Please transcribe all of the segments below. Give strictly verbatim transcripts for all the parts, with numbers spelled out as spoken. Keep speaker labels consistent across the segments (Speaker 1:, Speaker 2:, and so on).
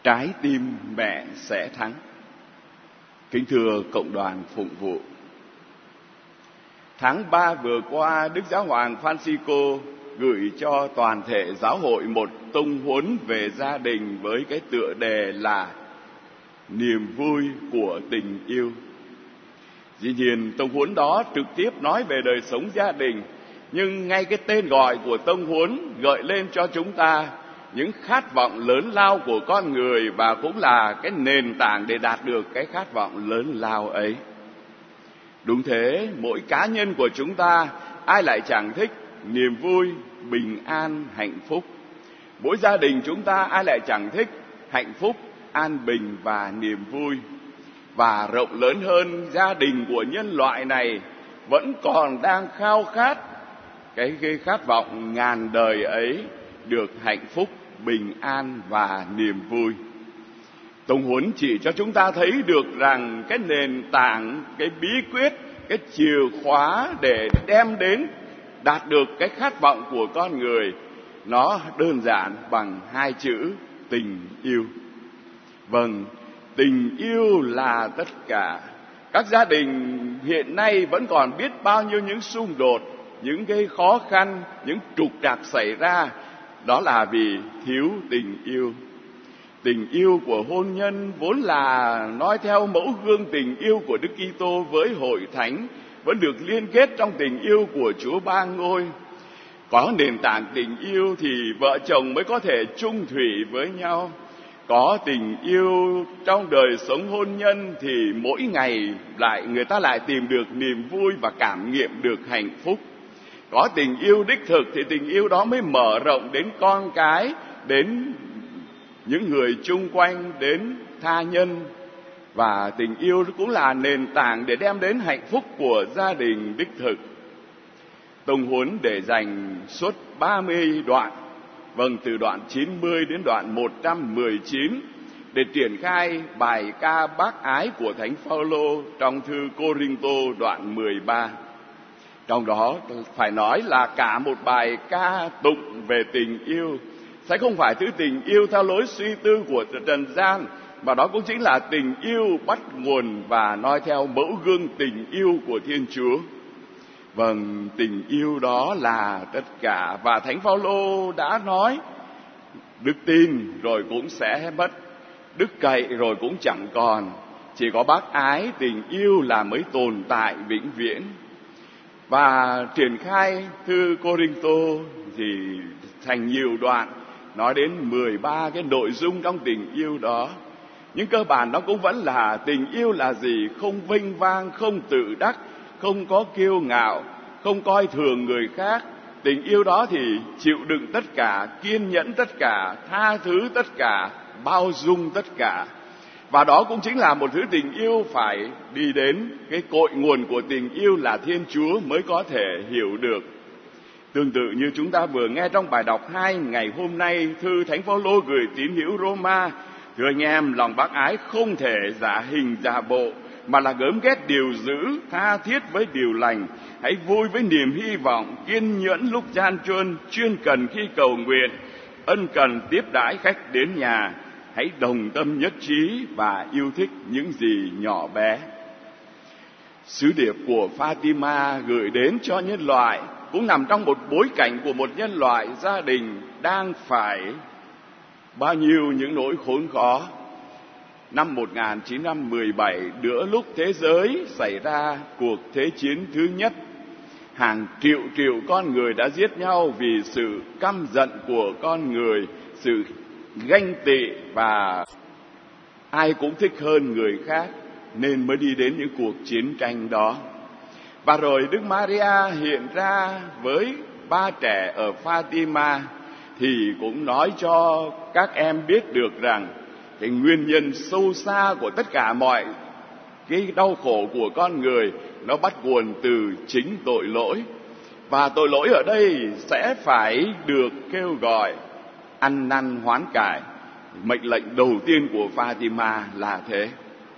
Speaker 1: trái tim mẹ sẽ thắng. Kính thưa cộng đoàn phụng vụ, tháng ba vừa qua, Đức Giáo hoàng Francisco gửi cho toàn thể giáo hội một tông huấn về gia đình với cái tựa đề là niềm vui của tình yêu. Dĩ nhiên tông huấn đó trực tiếp nói về đời sống gia đình, nhưng ngay cái tên gọi của tông huấn gợi lên cho chúng ta những khát vọng lớn lao của con người, và cũng là cái nền tảng để đạt được cái khát vọng lớn lao ấy. Đúng thế, mỗi cá nhân của chúng ta ai lại chẳng thích niềm vui, bình an, hạnh phúc. Mỗi gia đình chúng ta ai lại chẳng thích hạnh phúc, an bình và niềm vui. Và rộng lớn hơn, gia đình của nhân loại này vẫn còn đang khao khát cái, cái khát vọng ngàn đời ấy, được hạnh phúc, bình an và niềm vui. Tông huấn chỉ cho chúng ta thấy được rằng cái nền tảng, cái bí quyết, cái chìa khóa để đem đến đạt được cái khát vọng của con người, nó đơn giản bằng hai chữ tình yêu. Vâng, tình yêu là tất cả. Các gia đình hiện nay vẫn còn biết bao nhiêu những xung đột, những cái khó khăn, những trục trặc xảy ra. Đó là vì thiếu tình yêu. Tình yêu của hôn nhân vốn là nói theo mẫu gương tình yêu của Đức Kitô với hội thánh, vẫn được liên kết trong tình yêu của Chúa Ba Ngôi. Có nền tảng tình yêu thì vợ chồng mới có thể chung thủy với nhau. Có tình yêu trong đời sống hôn nhân thì mỗi ngày lại người ta lại tìm được niềm vui và cảm nghiệm được hạnh phúc. Có tình yêu đích thực thì tình yêu đó mới mở rộng đến con cái, đến những người chung quanh, đến tha nhân. Và tình yêu cũng là nền tảng để đem đến hạnh phúc của gia đình đích thực. Tông huấn để dành suốt ba mươi đoạn, vâng, từ đoạn chín mươi đến đoạn một trăm mười chín, để triển khai bài ca bác ái của Thánh Phaolô trong thư Cô-rinh-tô đoạn mười ba. Trong đó phải nói là cả một bài ca tụng về tình yêu, sẽ không phải thứ tình yêu theo lối suy tư của trần gian, mà đó cũng chính là tình yêu bắt nguồn và nói theo mẫu gương tình yêu của Thiên Chúa. Vâng, tình yêu đó là tất cả. Và Thánh Phaolô đã nói, đức tin rồi cũng sẽ mất, đức cậy rồi cũng chẳng còn, chỉ có bác ái, tình yêu là mới tồn tại vĩnh viễn. Và triển khai thư Cô-rinh-tô thì thành nhiều đoạn, nói đến mười ba cái nội dung trong tình yêu đó. Nhưng cơ bản nó cũng vẫn là tình yêu là gì? Không vênh vang, không tự đắc, không có kiêu ngạo, không coi thường người khác. Tình yêu đó thì chịu đựng tất cả, kiên nhẫn tất cả, tha thứ tất cả, bao dung tất cả. Và đó cũng chính là một thứ tình yêu phải đi đến cái cội nguồn của tình yêu là Thiên Chúa mới có thể hiểu được. Tương tự như chúng ta vừa nghe trong bài đọc hai ngày hôm nay, thư Thánh Phaolô gửi tín hữu Roma: thưa anh em, lòng bác ái không thể giả hình giả bộ, mà là gớm ghét điều dữ, tha thiết với điều lành. Hãy vui với niềm hy vọng, kiên nhẫn lúc gian truân, chuyên cần khi cầu nguyện, ân cần tiếp đãi khách đến nhà. Hãy đồng tâm nhất trí và yêu thích những gì nhỏ bé. Sứ điệp của Fatima gửi đến cho nhân loại cũng nằm trong một bối cảnh của một nhân loại gia đình đang phải bao nhiêu những nỗi khốn khó. Năm một nghìn chín trăm mười bảy, giữa lúc thế giới xảy ra cuộc thế chiến thứ nhất, hàng triệu triệu con người đã giết nhau vì sự căm giận của con người, sự ganh tị, và ai cũng thích hơn người khác, nên mới đi đến những cuộc chiến tranh đó. Và rồi Đức Maria hiện ra với ba trẻ ở Fatima thì cũng nói cho các em biết được rằng cái nguyên nhân sâu xa của tất cả mọi cái đau khổ của con người nó bắt nguồn từ chính tội lỗi. Và tội lỗi ở đây sẽ phải được kêu gọi ăn năn hoán cải. Mệnh lệnh đầu tiên của Fatima là thế.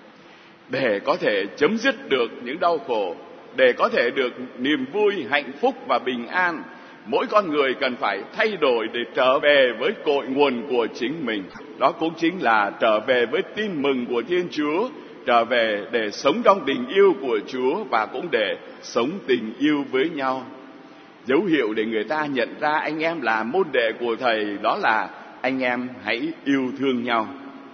Speaker 1: Để có thể chấm dứt được những đau khổ, để có thể được niềm vui, hạnh phúc và bình an, mỗi con người cần phải thay đổi để trở về với cội nguồn của chính mình. Đó cũng chính là trở về với tin mừng của Thiên Chúa, trở về để sống trong tình yêu của Chúa và cũng để sống tình yêu với nhau. Dấu hiệu để người ta nhận ra anh em là môn đệ của Thầy đó là anh em hãy yêu thương nhau.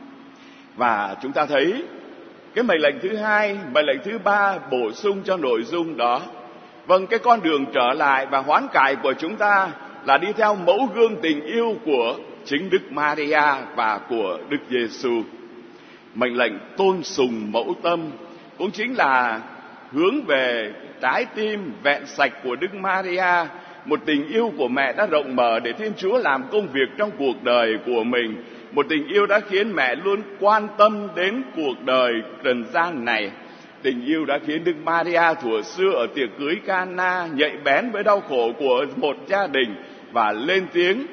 Speaker 1: Và chúng ta thấy cái mệnh lệnh thứ hai, mệnh lệnh thứ ba bổ sung cho nội dung đó. Vâng, cái con đường trở lại và hoán cải của chúng ta là đi theo mẫu gương tình yêu của chính Đức Maria và của Đức Giêsu. Mệnh lệnh tôn sùng mẫu tâm cũng chính là hướng về trái tim vẹn sạch của Đức Maria, một tình yêu của mẹ đã rộng mở để Thiên Chúa làm công việc trong cuộc đời của mình, một tình yêu đã khiến mẹ luôn quan tâm đến cuộc đời trần gian này. Tình yêu đã khiến Đức Maria thuở xưa ở tiệc cưới Cana nhạy bén với đau khổ của một gia đình và lên tiếng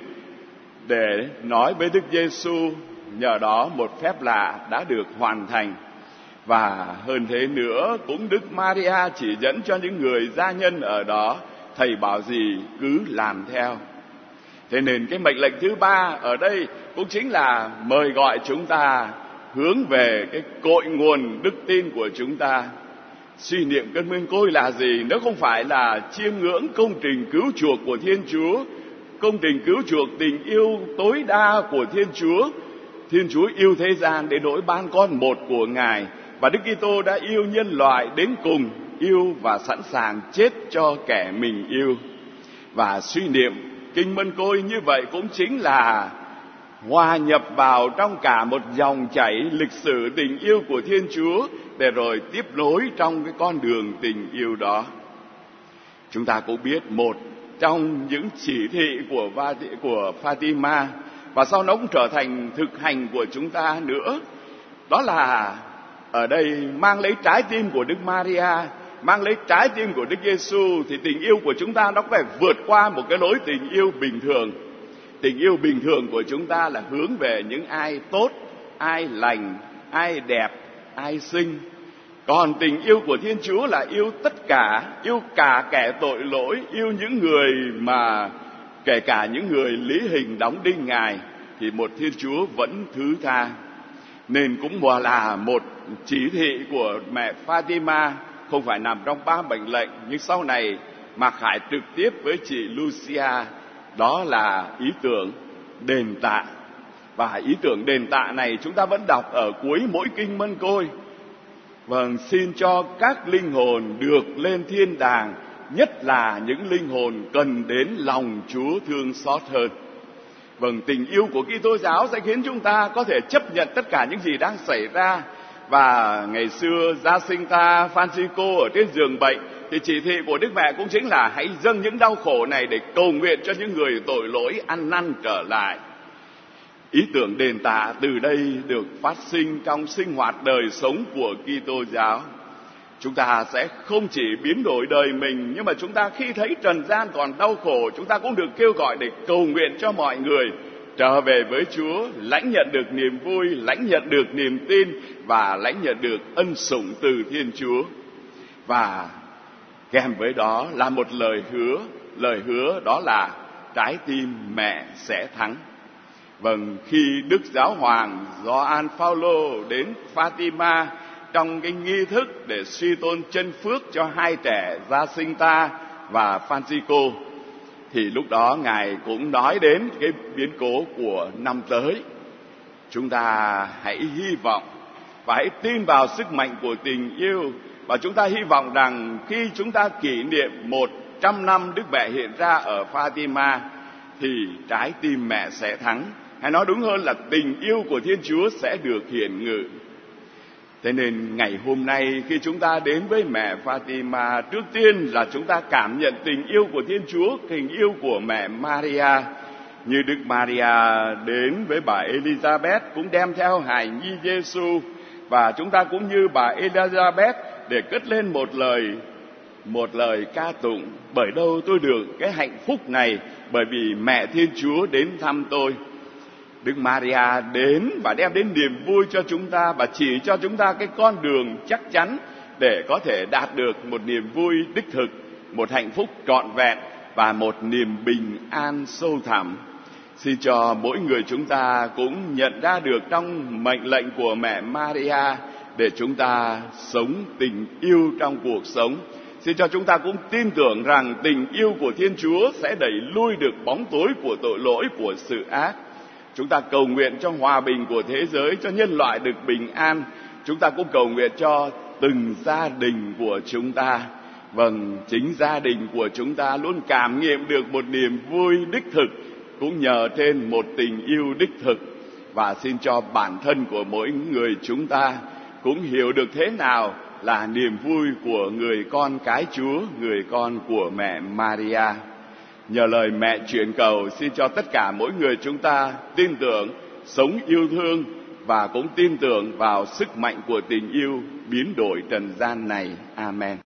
Speaker 1: để nói với Đức Giêsu, nhờ đó một phép lạ đã được hoàn thành. Và hơn thế nữa, cũng Đức Maria chỉ dẫn cho những người gia nhân ở đó, Thầy bảo gì cứ làm theo. Thế nên cái mệnh lệnh thứ ba ở đây cũng chính là mời gọi chúng ta hướng về cái cội nguồn đức tin của chúng ta. Suy niệm cơn nguyên côi là gì nếu không phải là chiêm ngưỡng công trình cứu chuộc của Thiên Chúa, công trình cứu chuộc tình yêu tối đa của Thiên Chúa. Thiên Chúa yêu thế gian để nỗi ban con một của Ngài, và Đức Kitô đã yêu nhân loại đến cùng, yêu và sẵn sàng chết cho kẻ mình yêu. Và suy niệm kinh mân côi như vậy cũng chính là hòa nhập vào trong cả một dòng chảy lịch sử tình yêu của Thiên Chúa để rồi tiếp nối trong cái con đường tình yêu đó. Chúng ta cũng biết một trong những chỉ thị của của Fatima và sau nó cũng trở thành thực hành của chúng ta nữa, đó là ở đây mang lấy trái tim của Đức Maria, mang lấy trái tim của Đức Giêsu, thì tình yêu của chúng ta nó phải vượt qua một cái lối tình yêu bình thường. Tình yêu bình thường của chúng ta là hướng về những ai tốt, ai lành, ai đẹp, ai xinh. Còn tình yêu của Thiên Chúa là yêu tất cả, yêu cả kẻ tội lỗi, yêu những người mà kể cả những người lý hình đóng đinh Ngài thì một Thiên Chúa vẫn thứ tha. Nên cũng vừa là một chỉ thị của mẹ Fatima, không phải nằm trong ba mệnh lệnh, nhưng sau này Mạc Khải trực tiếp với chị Lucia, đó là ý tưởng đền tạ. Và ý tưởng đền tạ này chúng ta vẫn đọc ở cuối mỗi kinh Mân Côi. Vâng, xin cho các linh hồn được lên thiên đàng, nhất là những linh hồn cần đến lòng Chúa thương xót hơn. Vâng, tình yêu của Kitô giáo sẽ khiến chúng ta có thể chấp nhận tất cả những gì đang xảy ra. Và ngày xưa Jacinta Francisco ở trên giường bệnh thì chỉ thị của Đức Mẹ cũng chính là hãy dâng những đau khổ này để cầu nguyện cho những người tội lỗi ăn năn trở lại. Ý tưởng đền tạ từ đây được phát sinh trong sinh hoạt đời sống của Kitô giáo. Chúng ta sẽ không chỉ biến đổi đời mình, nhưng mà chúng ta khi thấy trần gian còn đau khổ, chúng ta cũng được kêu gọi để cầu nguyện cho mọi người trở về với Chúa, lãnh nhận được niềm vui, lãnh nhận được niềm tin và lãnh nhận được ân sủng từ Thiên Chúa. Và kèm với đó là một lời hứa, lời hứa đó là trái tim mẹ sẽ thắng. Vâng, khi Đức Giáo Hoàng Gioan Phaolô đến Fatima trong cái nghi thức để suy tôn chân phước cho hai trẻ Jacinta và Francisco, thì lúc đó Ngài cũng nói đến cái biến cố của năm tới. Chúng ta hãy hy vọng và hãy tin vào sức mạnh của tình yêu, và chúng ta hy vọng rằng khi chúng ta kỷ niệm một trăm năm Đức Mẹ hiện ra ở Fatima thì trái tim mẹ sẽ thắng, hay nói đúng hơn là tình yêu của Thiên Chúa sẽ được hiển ngự. Thế nên ngày hôm nay khi chúng ta đến với mẹ Fatima, trước tiên là chúng ta cảm nhận tình yêu của Thiên Chúa, tình yêu của mẹ Maria. Như Đức Maria đến với bà Elizabeth cũng đem theo hài nhi Giêsu, và chúng ta cũng như bà Elizabeth để cất lên một lời một lời ca tụng: bởi đâu tôi được cái hạnh phúc này, bởi vì mẹ Thiên Chúa đến thăm tôi. Đức Maria đến và đem đến niềm vui cho chúng ta và chỉ cho chúng ta cái con đường chắc chắn để có thể đạt được một niềm vui đích thực, một hạnh phúc trọn vẹn và một niềm bình an sâu thẳm. Xin cho mỗi người chúng ta cũng nhận ra được trong mệnh lệnh của mẹ Maria để chúng ta sống tình yêu trong cuộc sống. Xin cho chúng ta cũng tin tưởng rằng tình yêu của Thiên Chúa sẽ đẩy lui được bóng tối của tội lỗi, của sự ác. Chúng ta cầu nguyện cho hòa bình của thế giới, cho nhân loại được bình an. Chúng ta cũng cầu nguyện cho từng gia đình của chúng ta. Vâng, chính gia đình của chúng ta luôn cảm nghiệm được một niềm vui đích thực, cũng nhờ trên một tình yêu đích thực. Và xin cho bản thân của mỗi người chúng ta cũng hiểu được thế nào là niềm vui của người con cái Chúa, người con của mẹ Maria. Nhờ lời mẹ truyền cầu, xin cho tất cả mỗi người chúng ta tin tưởng, sống yêu thương và cũng tin tưởng vào sức mạnh của tình yêu biến đổi trần gian này. Amen.